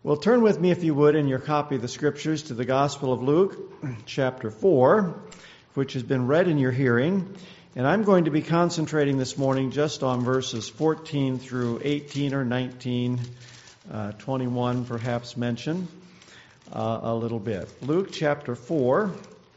Well, turn with me, if you would, in your copy of the Scriptures to the Gospel of Luke, chapter 4, which has been read in your hearing. And I'm going to be concentrating this morning just on verses 14 through 18 or 19, 21 perhaps mention a little bit. Luke chapter 4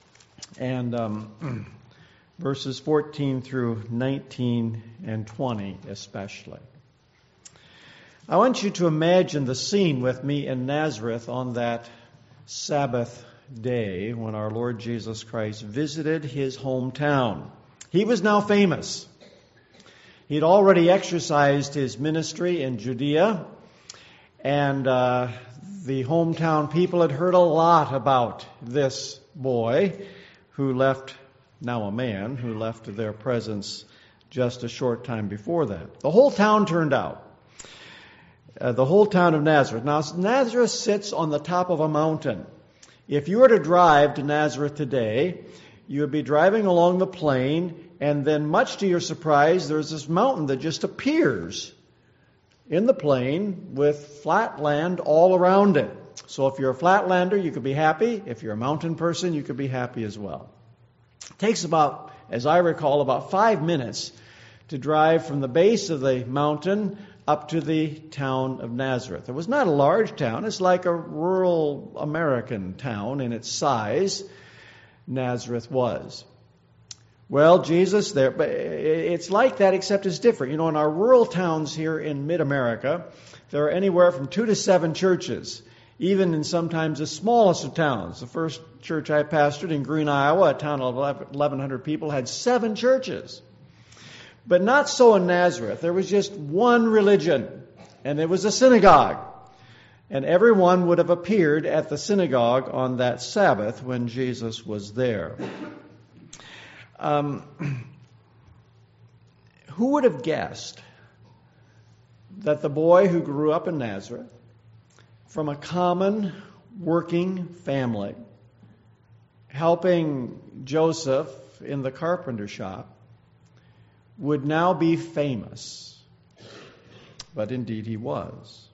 and verses 14 through 19 and 20 especially. I want you to imagine the scene with me in Nazareth on that Sabbath day when our Lord Jesus Christ visited his hometown. He was now famous. He'd already exercised his ministry in Judea, and the hometown people had heard a lot about this boy who left, now a man, who left their presence just a short time before that. The whole town turned out. The whole town of Nazareth. Now, Nazareth sits on the top of a mountain. If you were to drive to Nazareth today, you would be driving along the plain, and then much to your surprise, there's this mountain that just appears in the plain with flat land all around it. So if you're a flatlander, you could be happy. If you're a mountain person, you could be happy as well. It takes about, as I recall, about 5 minutes to drive from the base of the mountain up to the town of Nazareth. It was not a large town. It's like a rural American town in its size. Nazareth was. Well, Jesus there, but it's like that except it's different. You know, in our rural towns here in mid-America, there are anywhere from 2 to 7 churches, even in sometimes the smallest of towns. The first church I pastored in Green, Iowa, a town of 1,100 people, had 7 churches. But not so in Nazareth. There was just one religion, and it was a synagogue. And everyone would have appeared at the synagogue on that Sabbath when Jesus was there. Who would have guessed that the boy who grew up in Nazareth, from a common working family, helping Joseph in the carpenter shop, would now be famous? But indeed he was.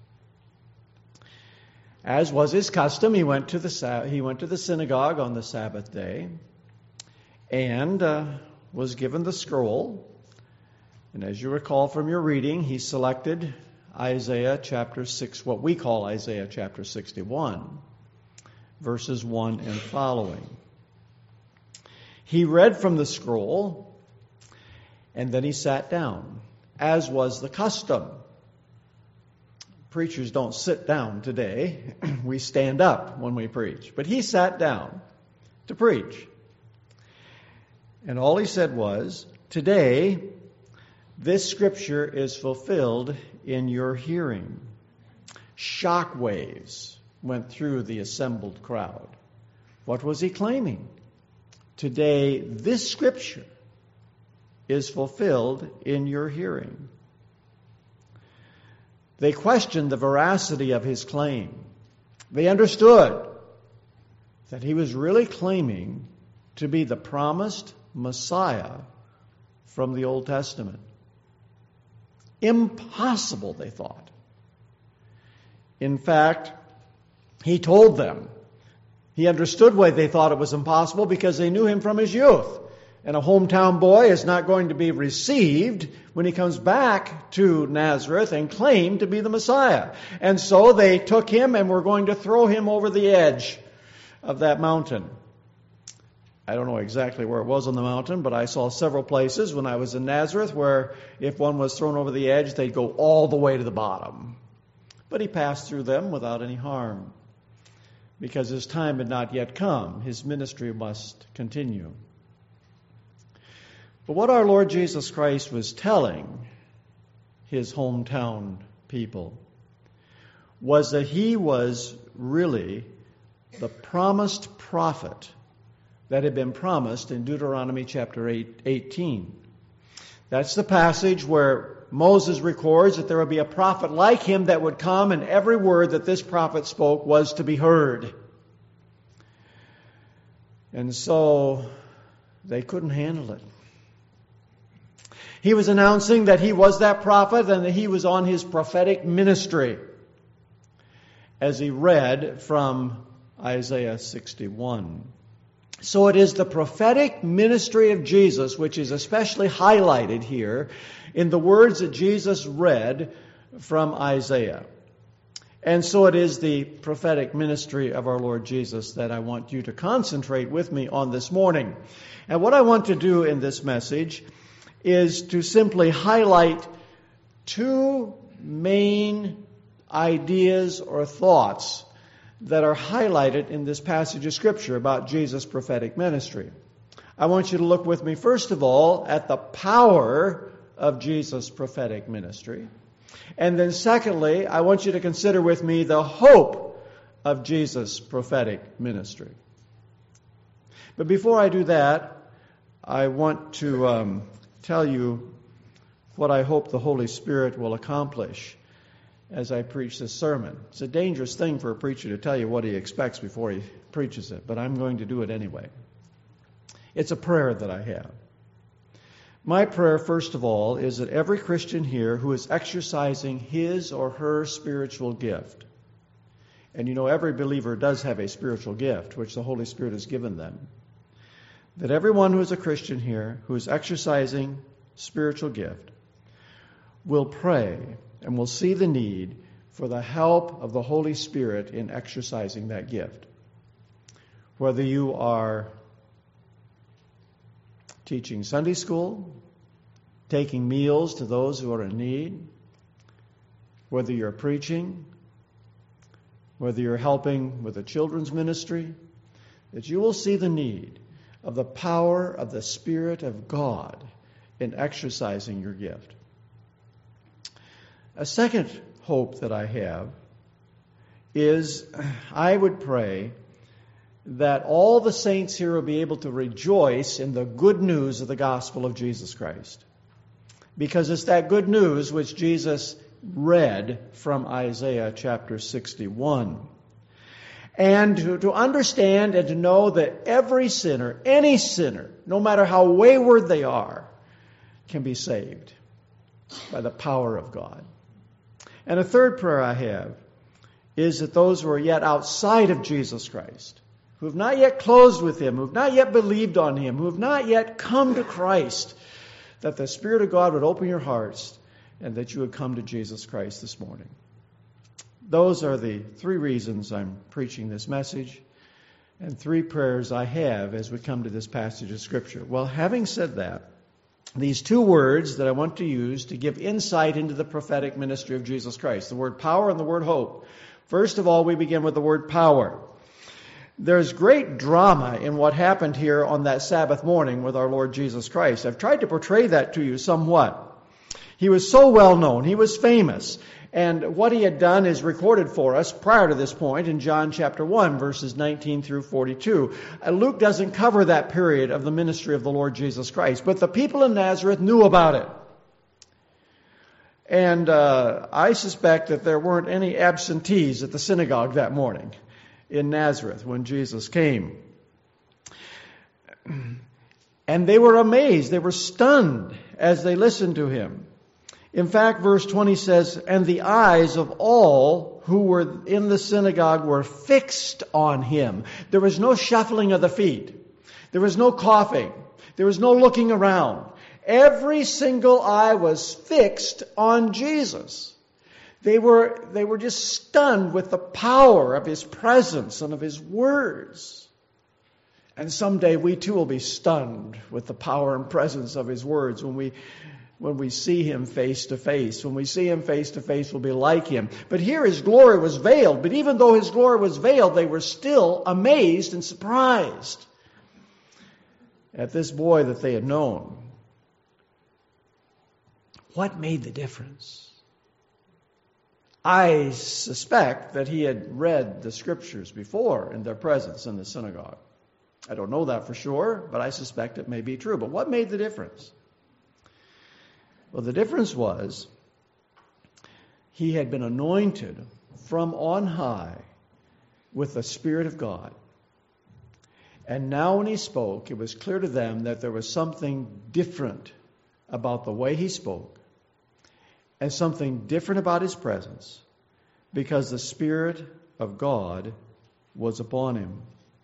As was his custom, he went to the synagogue on the Sabbath day and was given the scroll. And as you recall from your reading, he selected Isaiah chapter 6, what we call Isaiah chapter 61, verses 1 and following. He read from the scroll, and then he sat down, as was the custom. Preachers don't sit down today. We stand up when we preach. But he sat down to preach. And all he said was, "Today, this scripture is fulfilled in your hearing." Shockwaves went through the assembled crowd. What was he claiming? Today, this scripture is fulfilled in your hearing. They questioned the veracity of his claim. They understood that he was really claiming to be the promised Messiah from the Old Testament. Impossible, they thought. In fact, he told them. He understood why they thought it was impossible because they knew him from his youth. And a hometown boy is not going to be received when he comes back to Nazareth and claim to be the Messiah. And so they took him and were going to throw him over the edge of that mountain. I don't know exactly where it was on the mountain, but I saw several places when I was in Nazareth where if one was thrown over the edge, they'd go all the way to the bottom. But he passed through them without any harm because his time had not yet come. His ministry must continue. But what our Lord Jesus Christ was telling his hometown people was that he was really the promised prophet that had been promised in Deuteronomy chapter 18. That's the passage where Moses records that there would be a prophet like him that would come, and every word that this prophet spoke was to be heard. And so they couldn't handle it. He was announcing that he was that prophet and that he was on his prophetic ministry. as he read from Isaiah 61. So it is the prophetic ministry of Jesus which is especially highlighted here in the words that Jesus read from Isaiah. And so it is the prophetic ministry of our Lord Jesus that I want you to concentrate with me on this morning. And what I want to do in this message is to simply highlight two main ideas or thoughts that are highlighted in this passage of Scripture about Jesus' prophetic ministry. I want you to look with me, first of all, at the power of Jesus' prophetic ministry. And then secondly, I want you to consider with me the hope of Jesus' prophetic ministry. But before I do that, I want to tell you what I hope the Holy Spirit will accomplish as I preach this sermon. It's a dangerous thing for a preacher to tell you what he expects before he preaches it, but I'm going to do it anyway. It's a prayer that I have. My prayer, first of all, is that every Christian here who is exercising his or her spiritual gift, and you know every believer does have a spiritual gift, which the Holy Spirit has given them, that everyone who is a Christian here who is exercising spiritual gift will pray and will see the need for the help of the Holy Spirit in exercising that gift. Whether you are teaching Sunday school, taking meals to those who are in need, whether you're preaching, whether you're helping with a children's ministry, that you will see the need of the power of the Spirit of God in exercising your gift. A second hope that I have is I would pray that all the saints here will be able to rejoice in the good news of the gospel of Jesus Christ. Because it's that good news which Jesus read from Isaiah chapter 61. And to understand and to know that every sinner, any sinner, no matter how wayward they are, can be saved by the power of God. And a third prayer I have is that those who are yet outside of Jesus Christ, who have not yet closed with Him, who have not yet believed on Him, who have not yet come to Christ, that the Spirit of God would open your hearts and that you would come to Jesus Christ this morning. Those are the three reasons I'm preaching this message and three prayers I have as we come to this passage of Scripture. Well, having said that, these two words that I want to use to give insight into the prophetic ministry of Jesus Christ, the word power and the word hope. First of all, we begin with the word power. There's great drama in what happened here on that Sabbath morning with our Lord Jesus Christ. I've tried to portray that to you somewhat. He was so well known. He was famous. And what he had done is recorded for us prior to this point in John chapter 1, verses 19 through 42. Luke doesn't cover that period of the ministry of the Lord Jesus Christ, but the people in Nazareth knew about it. And I suspect that there weren't any absentees at the synagogue that morning in Nazareth when Jesus came. And they were amazed. They were stunned as they listened to him. In fact, verse 20 says, and the eyes of all who were in the synagogue were fixed on him. There was no shuffling of the feet. There was no coughing. There was no looking around. Every single eye was fixed on Jesus. They were just stunned with the power of his presence and of his words. And someday we too will be stunned with the power and presence of his words when we see him face to face. When we see him face to face, we'll be like him. But here his glory was veiled. But even though his glory was veiled, they were still amazed and surprised at this boy that they had known. What made the difference? I suspect that he had read the Scriptures before in their presence in the synagogue. I don't know that for sure, but I suspect it may be true. But what made the difference? Well, the difference was he had been anointed from on high with the Spirit of God. And now when he spoke, it was clear to them that there was something different about the way he spoke and something different about his presence because the Spirit of God was upon him.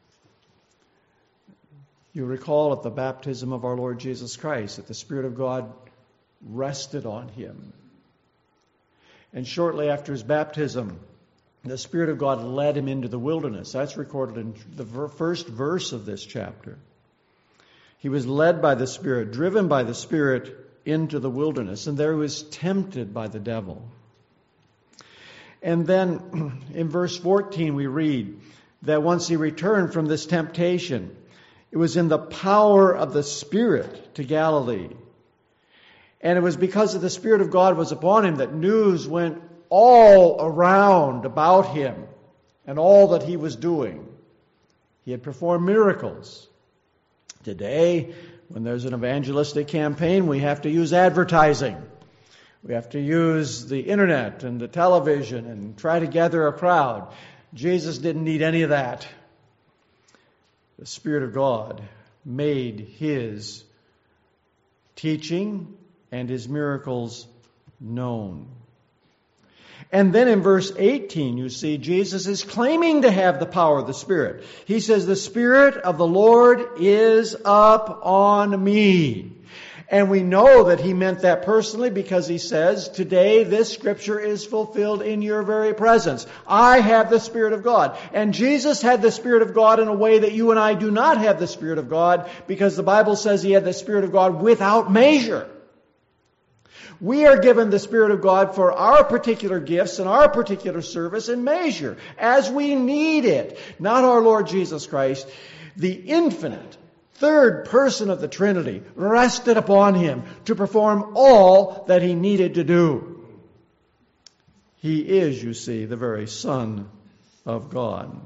You recall at the baptism of our Lord Jesus Christ that the Spirit of God rested on him. And shortly after his baptism, the Spirit of God led him into the wilderness. That's recorded in the first verse of this chapter. He was led by the Spirit, driven by the Spirit into the wilderness, and there he was tempted by the devil. And then in verse 14 we read that once he returned from this temptation, it was in the power of the Spirit to Galilee. And it was because of the Spirit of God was upon him that news went all around about him and all that he was doing. He had performed miracles. Today, when there's an evangelistic campaign, we have to use advertising. We have to use the internet and the television and try to gather a crowd. Jesus didn't need any of that. The Spirit of God made his teaching and his miracles known. And then in verse 18, you see, Jesus is claiming to have the power of the Spirit. He says, the Spirit of the Lord is up on me. And we know that he meant that personally because he says, today this scripture is fulfilled in your very presence. I have the Spirit of God. And Jesus had the Spirit of God in a way that you and I do not have the Spirit of God, because the Bible says he had the Spirit of God without measure. We are given the Spirit of God for our particular gifts and our particular service in measure, as we need it. Not our Lord Jesus Christ, the infinite third person of the Trinity, rested upon him to perform all that he needed to do. He is, you see, the very Son of God.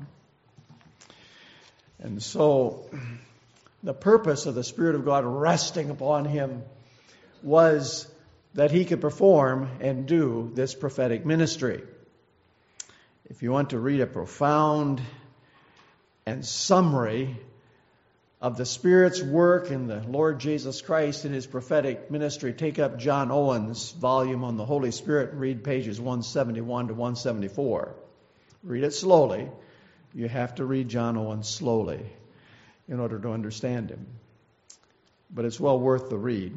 And so, the purpose of the Spirit of God resting upon him was that he could perform and do this prophetic ministry. If you want to read a profound and summary of the Spirit's work in the Lord Jesus Christ in his prophetic ministry, take up John Owen's volume on the Holy Spirit and read pages 171 to 174. Read it slowly. You have to read John Owen slowly in order to understand him. But it's well worth the read.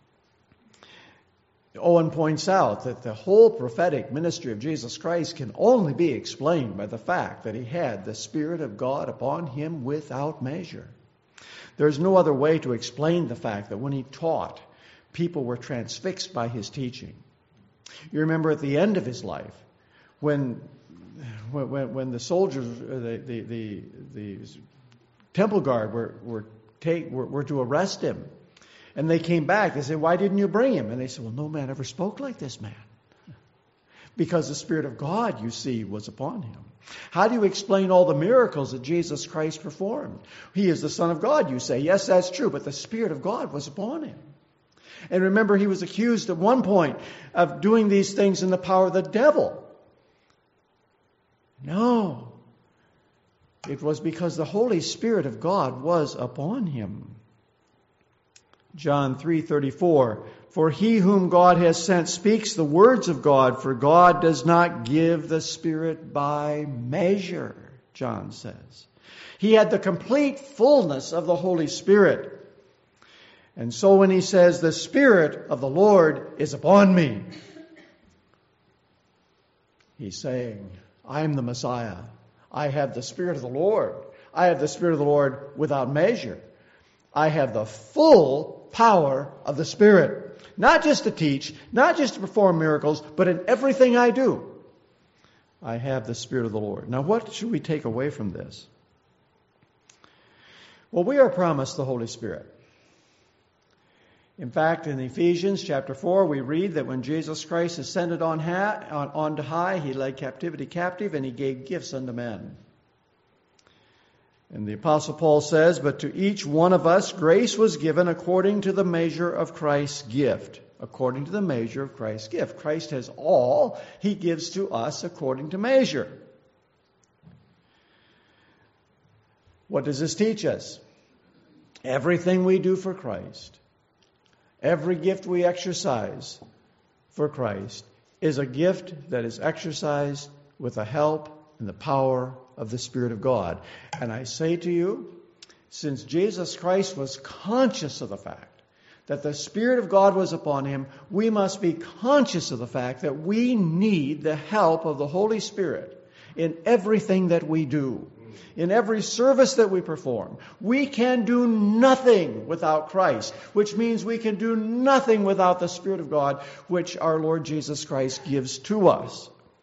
Owen points out that the whole prophetic ministry of Jesus Christ can only be explained by the fact that he had the Spirit of God upon him without measure. There's no other way to explain the fact that when he taught, people were transfixed by his teaching. You remember at the end of his life, when the soldiers, the temple guard were to arrest him, and they came back, they said, "Why didn't you bring him?" And they said, "Well, no man ever spoke like this man." Because the Spirit of God, you see, was upon him. How do you explain all the miracles that Jesus Christ performed? He is the Son of God, you say. Yes, that's true, but the Spirit of God was upon him. And remember, he was accused at one point of doing these things in the power of the devil. No. It was because the Holy Spirit of God was upon him. John 3:34, for he whom God has sent speaks the words of God, for God does not give the Spirit by measure, John says. He had the complete fullness of the Holy Spirit. And so when he says, the Spirit of the Lord is upon me, he's saying, I'm the Messiah. I have the Spirit of the Lord. I have the Spirit of the Lord without measure. I have the full power of the Spirit. Not just to teach, not just to perform miracles, but in everything I do, I have the Spirit of the Lord. Now, what should we take away from this? Well, we are promised the Holy Spirit. In fact, in Ephesians chapter 4, we read that when Jesus Christ ascended on high, he led captivity captive, and he gave gifts unto men. And the Apostle Paul says, but to each one of us grace was given according to the measure of Christ's gift. According to the measure of Christ's gift. Christ has all. He gives to us according to measure. What does this teach us? Everything we do for Christ, every gift we exercise for Christ, is a gift that is exercised with the help in the power of the Spirit of God. And I say to you, since Jesus Christ was conscious of the fact that the Spirit of God was upon him, we must be conscious of the fact that we need the help of the Holy Spirit in everything that we do, in every service that we perform. We can do nothing without Christ, which means we can do nothing without the Spirit of God, which our Lord Jesus Christ gives to us.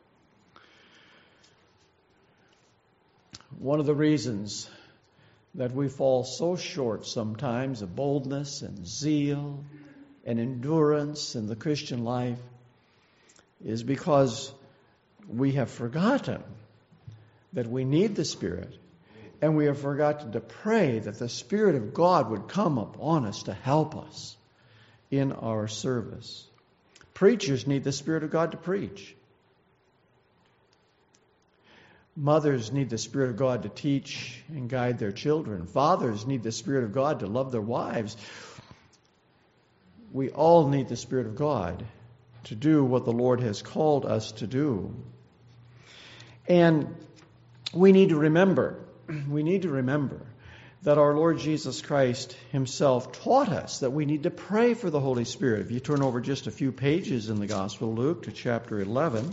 One of the reasons that we fall so short sometimes of boldness and zeal and endurance in the Christian life is because we have forgotten that we need the Spirit, and we have forgotten to pray that the Spirit of God would come upon us to help us in our service. Preachers need the Spirit of God to preach. Mothers need the Spirit of God to teach and guide their children. Fathers need the Spirit of God to love their wives. We all need the Spirit of God to do what the Lord has called us to do. And we need to remember that our Lord Jesus Christ himself taught us that we need to pray for the Holy Spirit. If you turn over just a few pages in the Gospel of Luke to chapter 11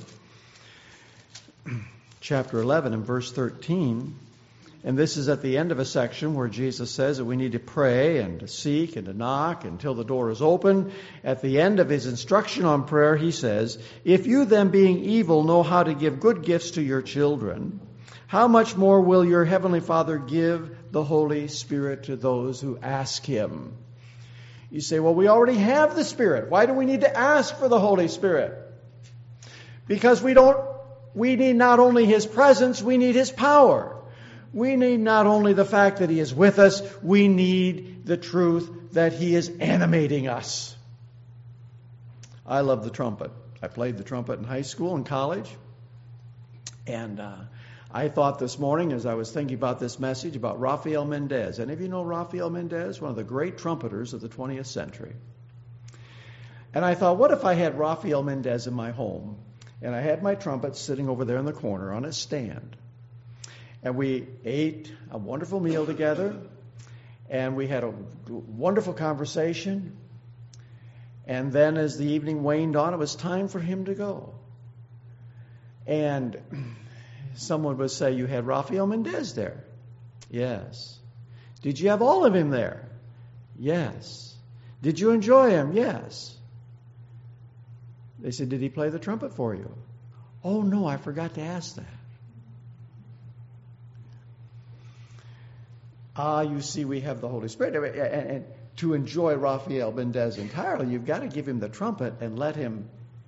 and verse 13, and this is at the end of a section where Jesus says that we need to pray and to seek and to knock until the door is open. At the end of his instruction on prayer, he says, "If you then, being evil, know how to give good gifts to your children, how much more will your heavenly Father give the Holy Spirit to those who ask him?" You say, well, we already have the Spirit. Why do we need to ask for the Holy Spirit? Because we need not only his presence, we need his power. We need not only the fact that he is with us, we need the truth that he is animating us. I love the trumpet. I played the trumpet in high school and college. And I thought this morning, as I was thinking about this message, about Rafael Mendez. Any of you know Rafael Mendez? One of the great trumpeters of the 20th century. And I thought, what if I had Rafael Mendez in my home, and I had my trumpet sitting over there in the corner on a stand, and we ate a wonderful meal together, and we had a wonderful conversation, and then as the evening waned on, it was time for him to go. And someone would say, you had Rafael Mendez there? Yes. Did you have all of him there? Yes. Did you enjoy him? Yes. They said, did he play the trumpet for you? Oh, no, I forgot to ask that. You see, we have the Holy Spirit. And to enjoy Rafael Mendez entirely, you've got to give him the trumpet and let him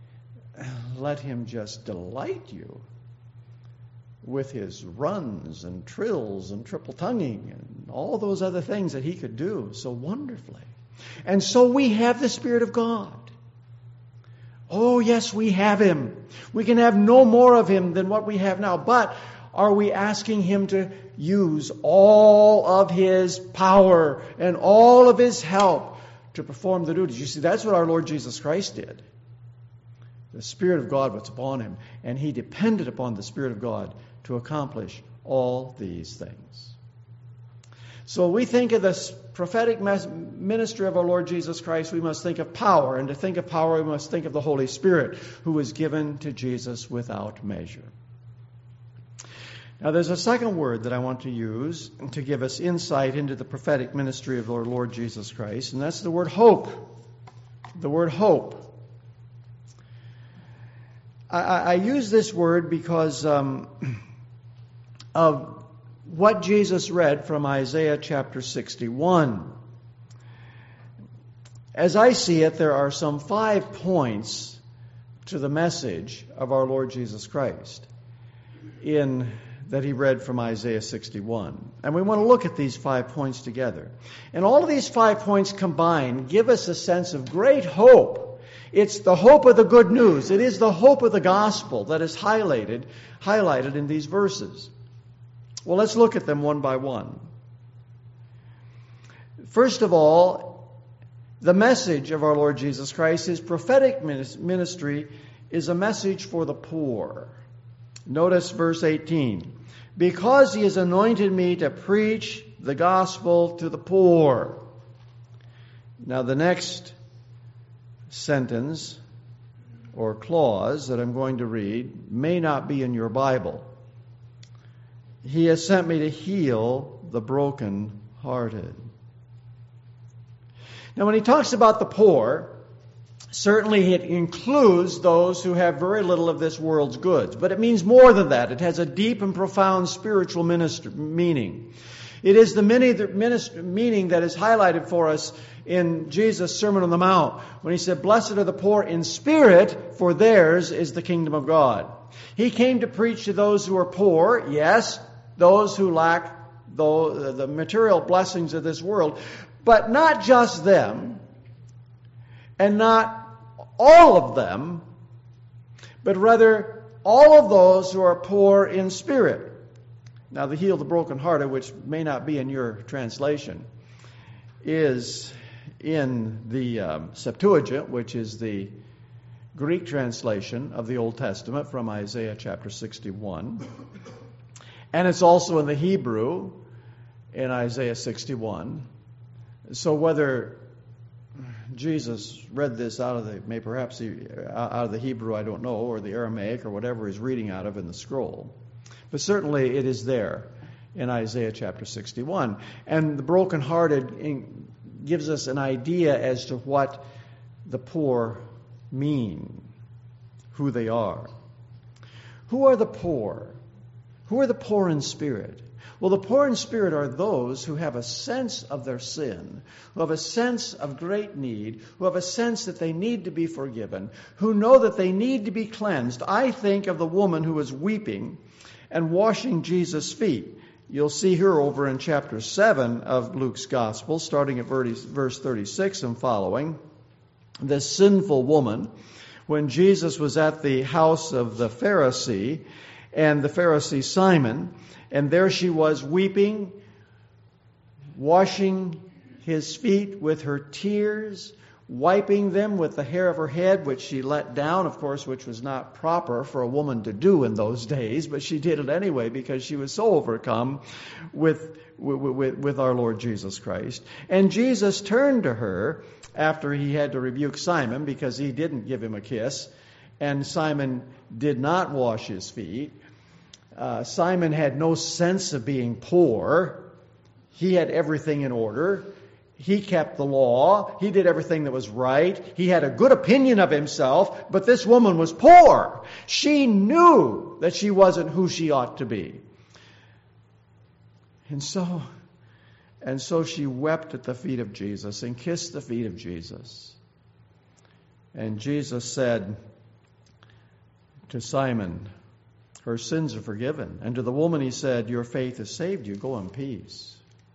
just delight you with his runs and trills and triple tonguing and all those other things that he could do so wonderfully. And so we have the Spirit of God. Oh, yes, we have him. We can have no more of him than what we have now. But are we asking him to use all of his power and all of his help to perform the duties? You see, that's what our Lord Jesus Christ did. The Spirit of God was upon him, and he depended upon the Spirit of God to accomplish all these things. So we think of this prophetic ministry of our Lord Jesus Christ, we must think of power. And to think of power, we must think of the Holy Spirit, who was given to Jesus without measure. Now, there's a second word that I want to use to give us insight into the prophetic ministry of our Lord Jesus Christ, and that's the word hope. The word hope. I use this word because of what Jesus read from Isaiah chapter 61. As I see it, there are some 5 points to the message of our Lord Jesus Christ that he read from Isaiah 61. And we want to look at these 5 points together. And all of these 5 points combined give us a sense of great hope. It's the hope of the good news. It is the hope of the gospel that is highlighted in these verses. Well, let's look at them one by one. First of all, the message of our Lord Jesus Christ, his prophetic ministry, is a message for the poor. Notice verse 18. Because he has anointed me to preach the gospel to the poor. Now the next sentence or clause that I'm going to read may not be in your Bible. He has sent me to heal the brokenhearted. Now when he talks about the poor, certainly it includes those who have very little of this world's goods. But it means more than that. It has a deep and profound spiritual meaning. It is the meaning that is highlighted for us in Jesus' Sermon on the Mount, when he said, "Blessed are the poor in spirit, for theirs is the kingdom of God." He came to preach to those who are poor, yes, those who lack the material blessings of this world, but not just them, and not all of them, but rather all of those who are poor in spirit. Now, the heal the brokenhearted, which may not be in your translation, is in the Septuagint, which is the Greek translation of the Old Testament from Isaiah chapter 61. And it's also in the Hebrew in Isaiah 61. So whether Jesus read this out of the Hebrew, I don't know, or the Aramaic, or whatever he's reading out of in the scroll. But certainly it is there in Isaiah chapter 61. And the brokenhearted gives us an idea as to what the poor mean, who they are. Who are the poor? Who are the poor in spirit? Well, the poor in spirit are those who have a sense of their sin, who have a sense of great need, who have a sense that they need to be forgiven, who know that they need to be cleansed. I think of the woman who was weeping and washing Jesus' feet. You'll see her over in chapter 7 of Luke's Gospel, starting at verse 36 and following. This sinful woman, when Jesus was at the house of the Pharisee, and the Pharisee Simon, and there she was weeping, washing his feet with her tears, wiping them with the hair of her head, which she let down, of course, which was not proper for a woman to do in those days, but she did it anyway because she was so overcome with our Lord Jesus Christ. And Jesus turned to her after he had to rebuke Simon because he didn't give him a kiss, and Simon did not wash his feet. Simon had no sense of being poor. He had everything in order. He kept the law. He did everything that was right. He had a good opinion of himself, but this woman was poor. She knew that she wasn't who she ought to be. And so she wept at the feet of Jesus and kissed the feet of Jesus. And Jesus said to Simon, "Her sins are forgiven." And to the woman he said, "Your faith has saved you. Go in peace."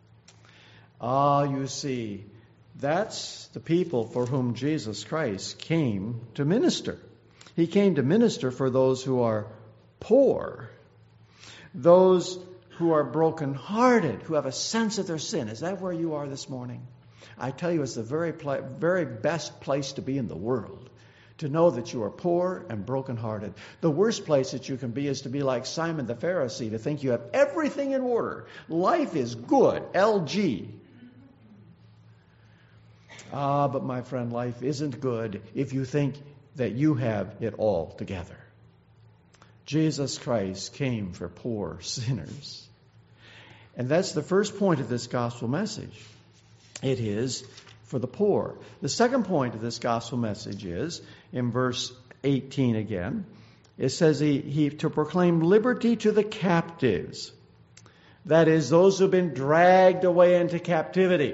You see, that's the people for whom Jesus Christ came to minister. He came to minister for those who are poor, those who are brokenhearted, who have a sense of their sin. Is that where you are this morning? I tell you, it's the very best place to be in the world, to know that you are poor and brokenhearted. The worst place that you can be is to be like Simon the Pharisee, to think you have everything in order. Life is good, LG. But my friend, life isn't good if you think that you have it all together. Jesus Christ came for poor sinners. And that's the first point of this gospel message. It is for the poor. The second point of this gospel message is, in verse 18 again, it says he to proclaim liberty to the captives. That is, those who have been dragged away into captivity.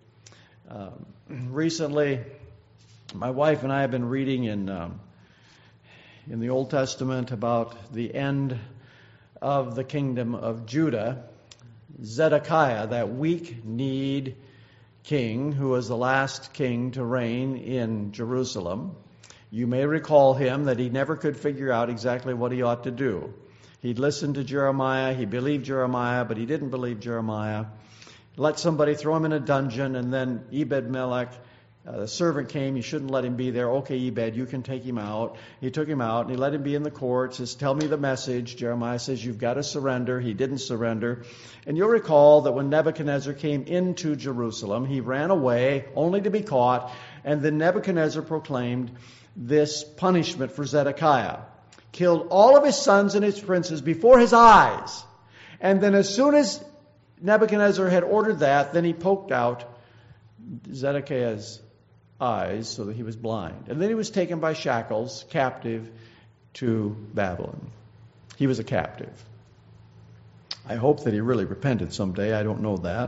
Recently, my wife and I have been reading in the Old Testament about the end of the kingdom of Judah. Zedekiah, that weak-kneed king who was the last king to reign in Jerusalem. You may recall him that he never could figure out exactly what he ought to do. He'd listened to Jeremiah, he believed Jeremiah, but he didn't believe Jeremiah. Let somebody throw him in a dungeon, and then Ebed-Melech The servant came, you shouldn't let him be there. Okay, Ebed, you can take him out. He took him out and he let him be in the court. Says, tell me the message. Jeremiah says, you've got to surrender. He didn't surrender. And you'll recall that when Nebuchadnezzar came into Jerusalem, he ran away only to be caught. And then Nebuchadnezzar proclaimed this punishment for Zedekiah. Killed all of his sons and his princes before his eyes. And then as soon as Nebuchadnezzar had ordered that, then he poked out Zedekiah's eyes so that he was blind. And then he was taken by shackles, captive to Babylon. He was a captive. I hope that he really repented someday. I don't know that.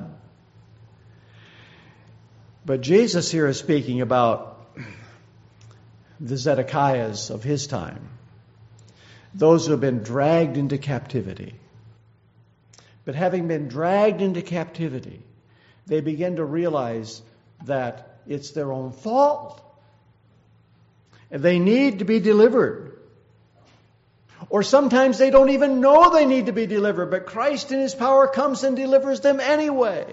But Jesus here is speaking about the Zedekiahs of his time. Those who have been dragged into captivity. But having been dragged into captivity, they begin to realize that it's their own fault. And they need to be delivered. Or sometimes they don't even know they need to be delivered, but Christ in His power comes and delivers them anyway.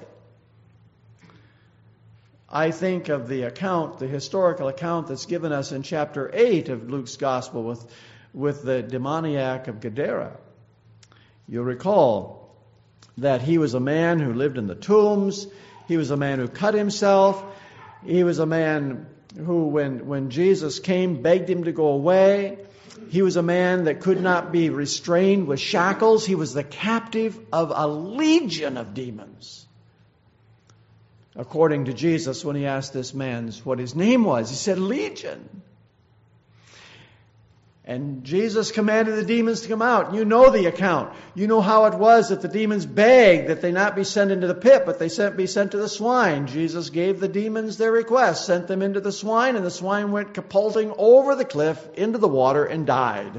I think of the account, the historical account that's given us in chapter 8 of Luke's Gospel with the demoniac of Gadara. You'll recall that he was a man who lived in the tombs. He was a man who cut himself. He was a man who, when Jesus came, begged him to go away. He was a man that could not be restrained with shackles. He was the captive of a legion of demons. According to Jesus, when he asked this man what his name was, he said, Legion. And Jesus commanded the demons to come out. You know the account. You know how it was that the demons begged that they not be sent into the pit, but they be sent to the swine. Jesus gave the demons their request, sent them into the swine, and the swine went catapulting over the cliff into the water and died.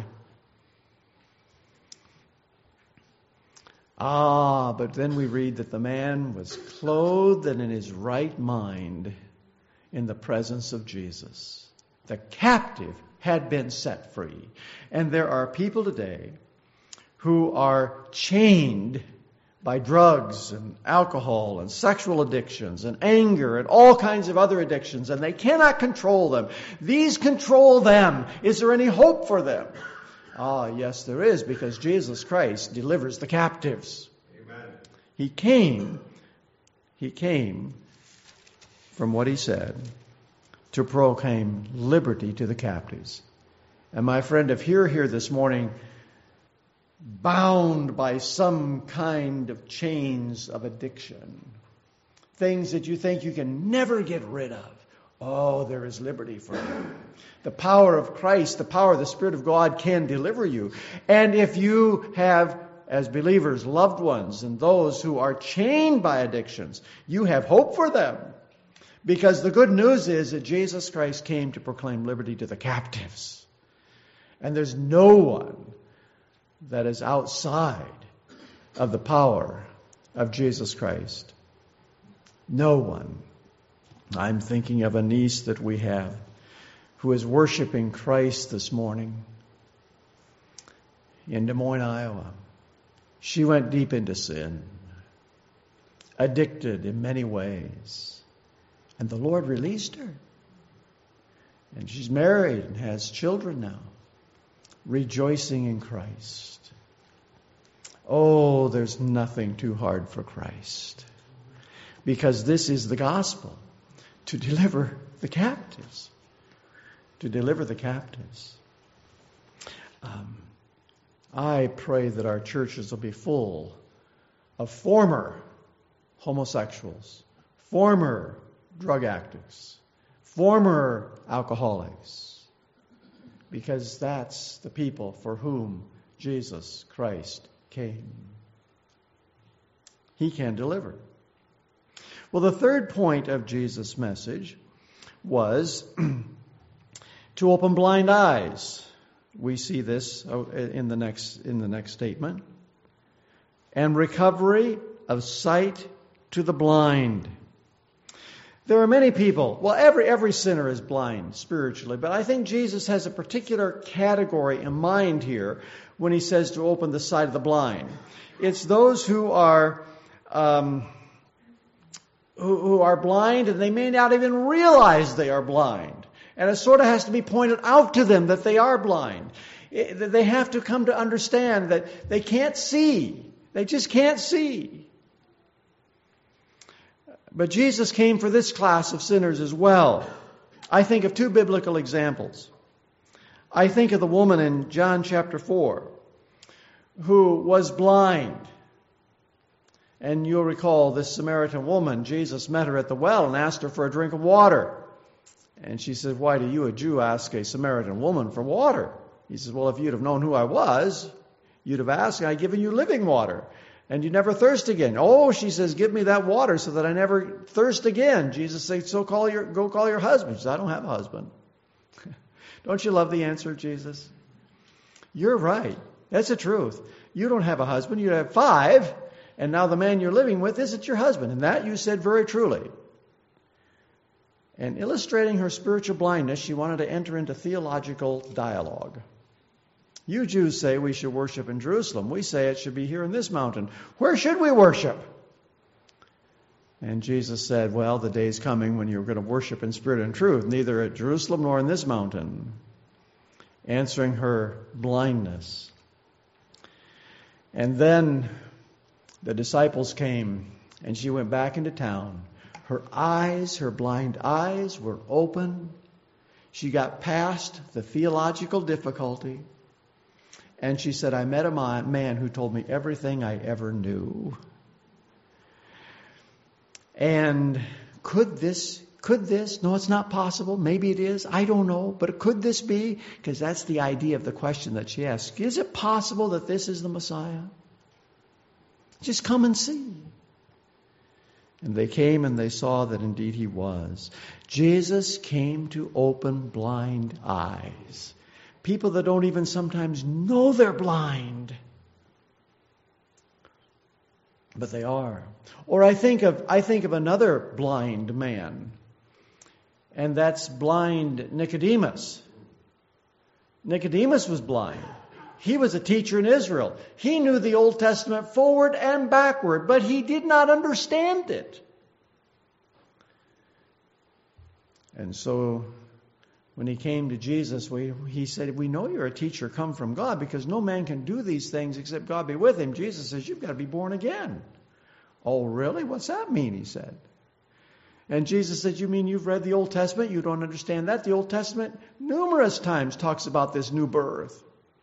But then we read that the man was clothed and in his right mind in the presence of Jesus. The captive had been set free. And there are people today who are chained by drugs and alcohol and sexual addictions and anger and all kinds of other addictions, and they cannot control them. These control them. Is there any hope for them? Yes, there is, because Jesus Christ delivers the captives. Amen. He came from what He said to proclaim liberty to the captives. And my friend, if you're here this morning bound by some kind of chains of addiction, things that you think you can never get rid of, there is liberty for you. The power of Christ, the power of the Spirit of God can deliver you. And if you have, as believers, loved ones and those who are chained by addictions, you have hope for them. Because the good news is that Jesus Christ came to proclaim liberty to the captives. And there's no one that is outside of the power of Jesus Christ. No one. I'm thinking of a niece that we have who is worshiping Christ this morning in Des Moines, Iowa. She went deep into sin, addicted in many ways. And the Lord released her. And she's married and has children now, rejoicing in Christ. There's nothing too hard for Christ. Because this is the gospel, to deliver the captives. To deliver the captives. I pray that our churches will be full of former homosexuals, former drug addicts, former alcoholics, because that's the people for whom Jesus Christ came. He can deliver. Well, the third point of Jesus' message was to open blind eyes. We see this in the next statement. And recovery of sight to the blind. There are many people, every sinner is blind spiritually, but I think Jesus has a particular category in mind here when He says to open the sight of the blind. It's those who are who are blind, and they may not even realize they are blind. And it sort of has to be pointed out to them that they are blind. They have to come to understand that they can't see. They just can't see. But Jesus came for this class of sinners as well. I think of two biblical examples. I think of the woman in John chapter 4 who was blind. And you'll recall this Samaritan woman, Jesus met her at the well and asked her for a drink of water. And she said, "Why do you, a Jew, ask a Samaritan woman for water?" He says, "Well, if you'd have known who I was, you'd have asked, and I'd given you living water, and you'd never thirst again." "Oh," she says, "give me that water so that I never thirst again." Jesus says, "So go call your husband." She says, "I don't have a husband." Don't you love the answer of Jesus? You're right. That's the truth. You don't have a husband. You have 5, and now the man you're living with isn't your husband. And that you said very truly. And illustrating her spiritual blindness, she wanted to enter into theological dialogue. "You Jews say we should worship in Jerusalem. We say it should be here in this mountain. Where should we worship?" And Jesus said, "Well, the day's coming when you're going to worship in spirit and truth, neither at Jerusalem nor in this mountain," answering her blindness. And then the disciples came, and she went back into town. Her eyes, her blind eyes, were open. She got past the theological difficulty. And she said, "I met a man who told me everything I ever knew." And could this, no, it's not possible. Maybe it is. I don't know. But could this be? Because that's the idea of the question that she asked. Is it possible that this is the Messiah? Just come and see. And they came and they saw that indeed he was. Jesus came to open blind eyes. People that don't even sometimes know they're blind. But they are. Or I think of another blind man. And that's blind Nicodemus. Nicodemus was blind. He was a teacher in Israel. He knew the Old Testament forward and backward, but he did not understand it. And so when he came to Jesus, he said, "We know you're a teacher come from God, because no man can do these things except God be with him." Jesus says, "You've got to be born again." "Oh, really? What's that mean?" he said. And Jesus said, "You mean you've read the Old Testament? You don't understand that? The Old Testament numerous times talks about this new birth."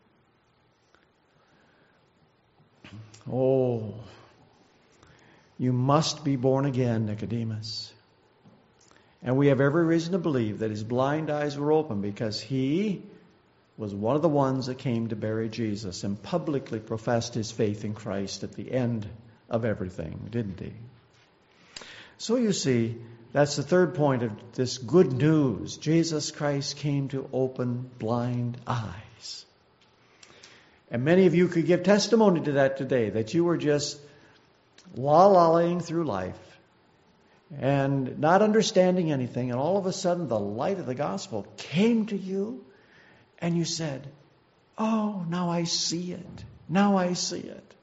"Oh, you must be born again, Nicodemus." And we have every reason to believe that his blind eyes were open, because he was one of the ones that came to bury Jesus and publicly professed his faith in Christ at the end of everything, didn't he? So you see, that's the third point of this good news. Jesus Christ came to open blind eyes. And many of you could give testimony to that today, that you were just lollying through life and not understanding anything, and all of a sudden the light of the gospel came to you, and you said, "Oh, now I see it. Now I see it."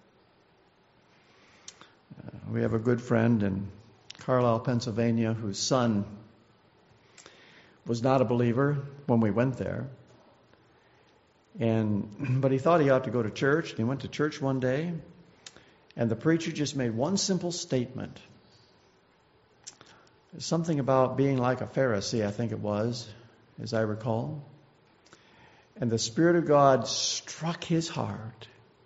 We have a good friend in Carlisle, Pennsylvania, whose son was not a believer when we went there. But he thought he ought to go to church. He went to church one day, and the preacher just made one simple statement. Something about being like a Pharisee, I think it was, as I recall. And the Spirit of God struck his heart.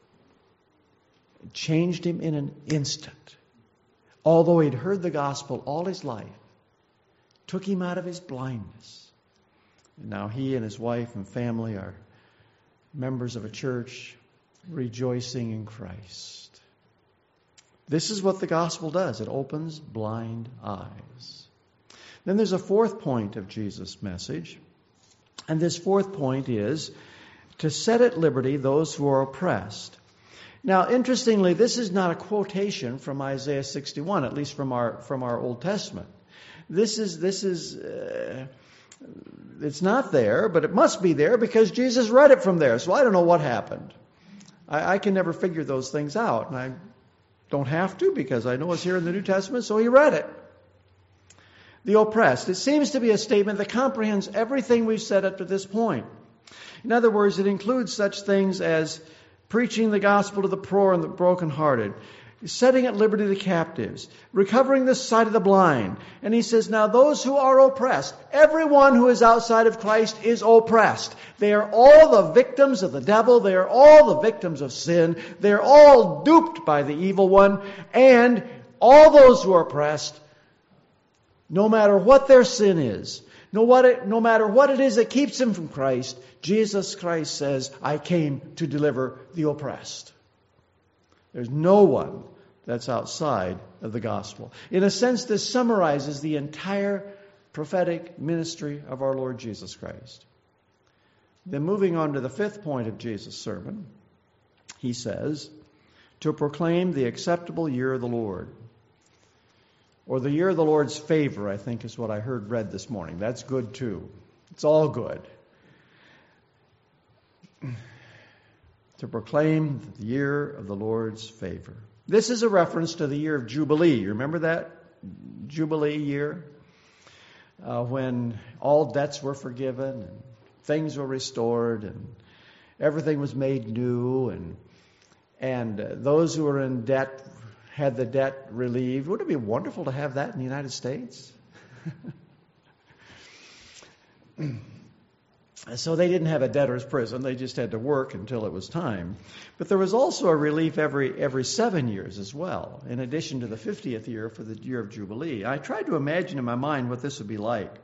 It changed him in an instant. Although he'd heard the gospel all his life, took him out of his blindness. And now he and his wife and family are members of a church rejoicing in Christ. This is what the gospel does. It opens blind eyes. Then there's a fourth point of Jesus' message. And this fourth point is to set at liberty those who are oppressed. Now, interestingly, this is not a quotation from Isaiah 61, at least from our Old Testament. It's not there, but it must be there because Jesus read it from there. So I don't know what happened. I can never figure those things out, and I don't have to because I know it's here in the New Testament, so he read it. the oppressed. It seems to be a statement that comprehends everything we've said up to this point. In other words, it includes such things as preaching the gospel to the poor and the brokenhearted, setting at liberty the captives, recovering the sight of the blind. And he says, now those who are oppressed, everyone who is outside of Christ is oppressed. They are all the victims of the devil. They are all the victims of sin. They are all duped by the evil one. And all those who are oppressed, no matter what their sin is, no matter what it is that keeps them from Christ, Jesus Christ says, I came to deliver the oppressed. There's no one that's outside of the gospel. In a sense, this summarizes the entire prophetic ministry of our Lord Jesus Christ. Then moving on to the fifth point of Jesus' sermon, he says, to proclaim the acceptable year of the Lord. Or the year of the Lord's favor, I think is what I heard read this morning. That's good too. It's all good. To proclaim the year of the Lord's favor. This is a reference to the year of Jubilee. You remember that Jubilee year? When all debts were forgiven and things were restored and everything was made new and those who were in debt had the debt relieved. Wouldn't it be wonderful to have that in the United States? So they didn't have a debtor's prison. They just had to work until it was time. But there was also a relief every 7 years as well, in addition to the 50th year for the year of Jubilee. I tried to imagine in my mind what this would be like.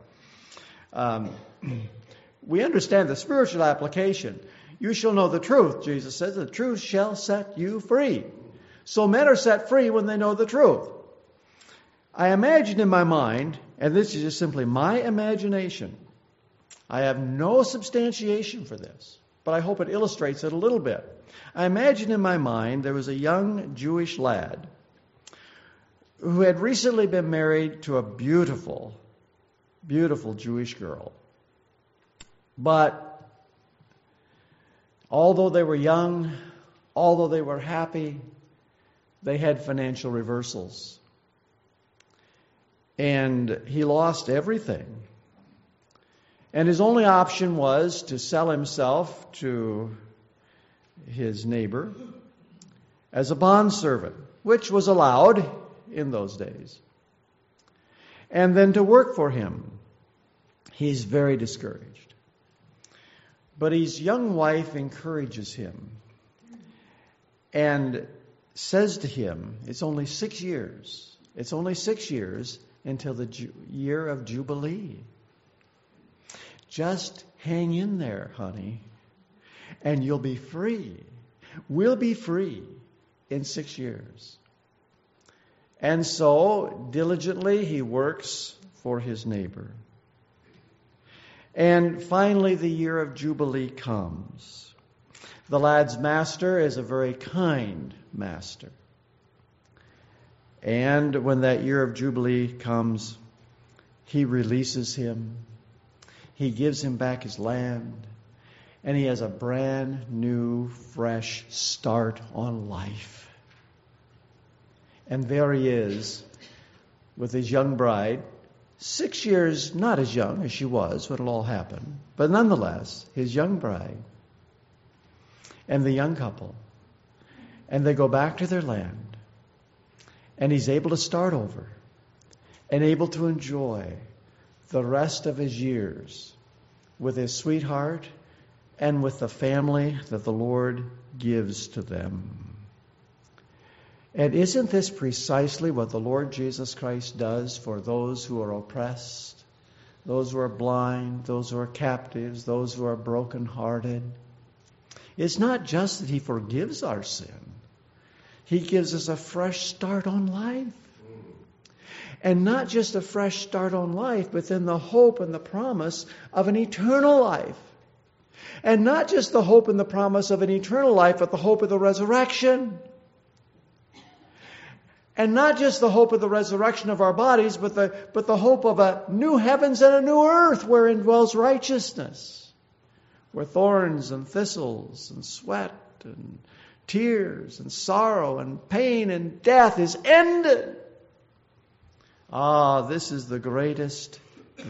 We understand the spiritual application. You shall know the truth, Jesus says. The truth shall set you free. So men are set free when they know the truth. I imagine in my mind, and this is just simply my imagination, I have no substantiation for this, but I hope it illustrates it a little bit. I imagine in my mind there was a young Jewish lad who had recently been married to a beautiful, beautiful Jewish girl. But although they were young, although they were happy, they had financial reversals. And he lost everything. And his only option was to sell himself to his neighbor as a bondservant, which was allowed in those days. And then to work for him. He's very discouraged. But his young wife encourages him and says to him, it's only 6 years. It's only 6 years until the year of Jubilee. Just hang in there, honey, and you'll be free. We'll be free in 6 years. And so, diligently, he works for his neighbor. And finally, the year of Jubilee comes. The lad's master is a very kind master. And when that year of Jubilee comes, he releases him. He gives him back his land, and he has a brand new, fresh start on life. And there he is with his young bride, 6 years not as young as she was when it all happened, but nonetheless, his young bride and the young couple. And they go back to their land, and he's able to start over and able to enjoy the rest of his years with his sweetheart and with the family that the Lord gives to them. And isn't this precisely what the Lord Jesus Christ does for those who are oppressed, those who are blind, those who are captives, those who are brokenhearted? It's not just that he forgives our sin. He gives us a fresh start on life. And not just a fresh start on life, but then the hope and the promise of an eternal life. And not just the hope and the promise of an eternal life, but the hope of the resurrection. And not just the hope of the resurrection of our bodies, but the hope of a new heavens and a new earth wherein dwells righteousness. Where thorns and thistles and sweat and tears and sorrow and pain and death is ended. This is the greatest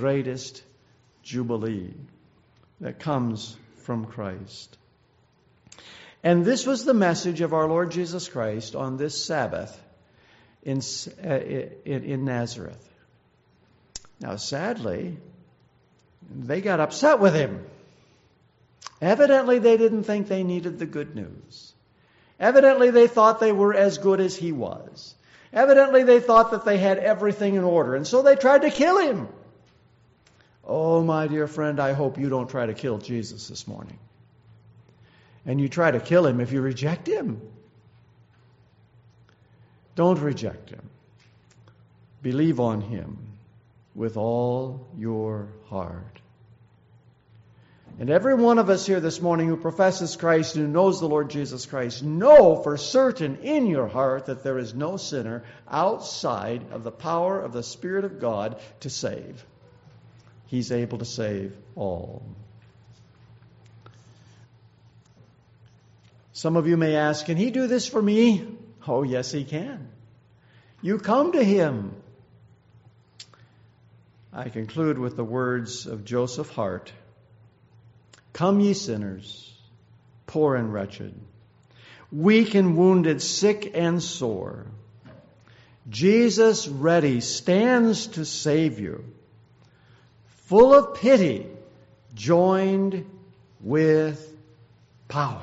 jubilee that comes from Christ. And this was the message of our Lord Jesus Christ on this Sabbath in Nazareth. Now, sadly, they got upset with him. Evidently, they didn't think they needed the good news. Evidently, they thought they were as good as he was. Evidently, they thought that they had everything in order, and so they tried to kill him. Oh, my dear friend, I hope you don't try to kill Jesus this morning. And you try to kill him if you reject him. Don't reject him. Believe on him with all your heart. And every one of us here this morning who professes Christ, who knows the Lord Jesus Christ, know for certain in your heart that there is no sinner outside of the power of the Spirit of God to save. He's able to save all. Some of you may ask, can he do this for me? Oh, yes, he can. You come to him. I conclude with the words of Joseph Hart. Come, ye sinners, poor and wretched, weak and wounded, sick and sore. Jesus ready stands to save you, full of pity, joined with power.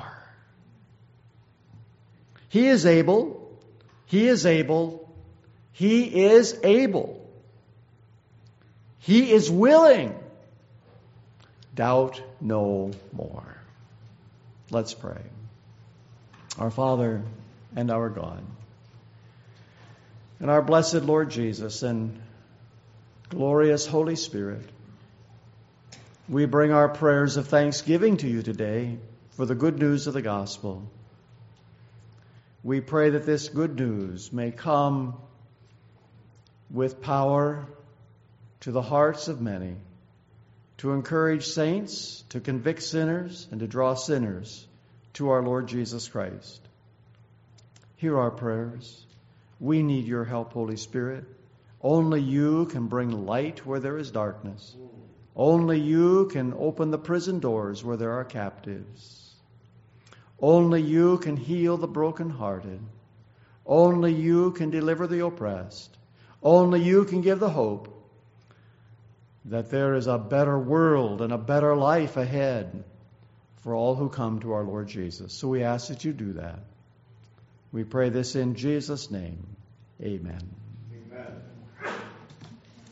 He is able, he is able, he is able. He is willing. Doubt no more. Let's pray. Our Father and our God, and our blessed Lord Jesus and glorious Holy Spirit, we bring our prayers of thanksgiving to you today for the good news of the gospel. We pray that this good news may come with power to the hearts of many, to encourage saints, to convict sinners, and to draw sinners to our Lord Jesus Christ. Hear our prayers. We need your help, Holy Spirit. Only you can bring light where there is darkness. Only you can open the prison doors where there are captives. Only you can heal the brokenhearted. Only you can deliver the oppressed. Only you can give the hope that there is a better world and a better life ahead for all who come to our Lord Jesus. So we ask that you do that. We pray this in Jesus' name. Amen.